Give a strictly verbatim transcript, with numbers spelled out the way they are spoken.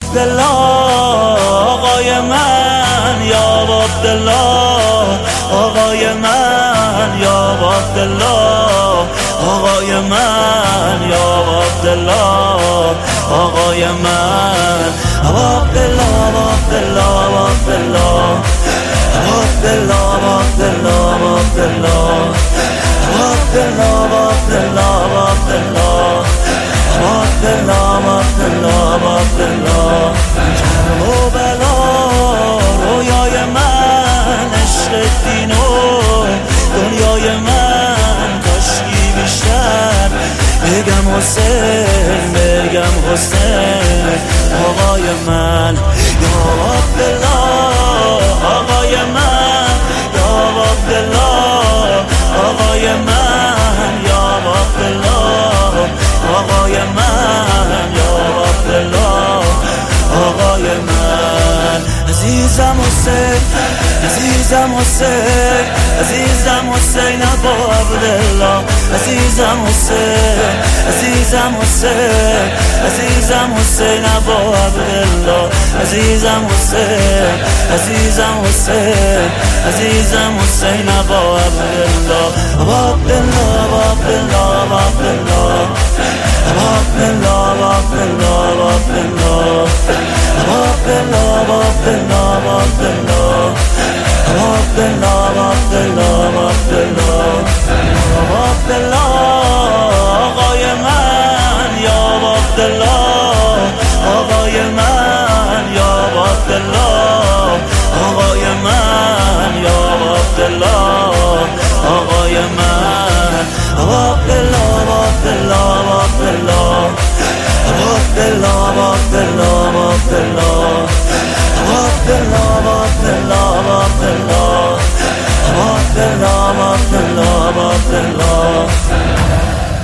عبدالله آقای من، یا عبدالله آقای من، یا عبدالله آقای من، یا عبدالله آقای من، عبدالله عبدالله عبدالله عبدالله عبدالله عبدالله عبدالله عبدالله عبدالله عبدالله عبدالله عبدالله کرب و بلا رویای من، عشق دین و دنیای من، کاشکی بیشتر بگم حسین، بگم حسین آقای من، یا عبدالله آقای من، یا عبدالله آقای من، یا عبدالله آقای من، یا عبدالله آقای من. عزیزم حسین، عزیزم حسین، عزیزم حسین ابا عبدالله، عزیزم حسین، عزیزم حسین، عزیزم حسین ابا عبدالله، عزیزم حسین، عزیزم حسین، عزیزم حسین ابا عبدالله، عبدالله عبدالله عبدالله عبدالله عبدالله عبدالله عبدالله عبدالله عبدالله عبدالله عبدالله عبدالله عبدالله آقای من، یا عبدالله آقای من، یا عبدالله آقای من، یا عبدالله آقای من، عبدالله عبدالله عبدالله عبدالله عبدالله عبدالله عبدالله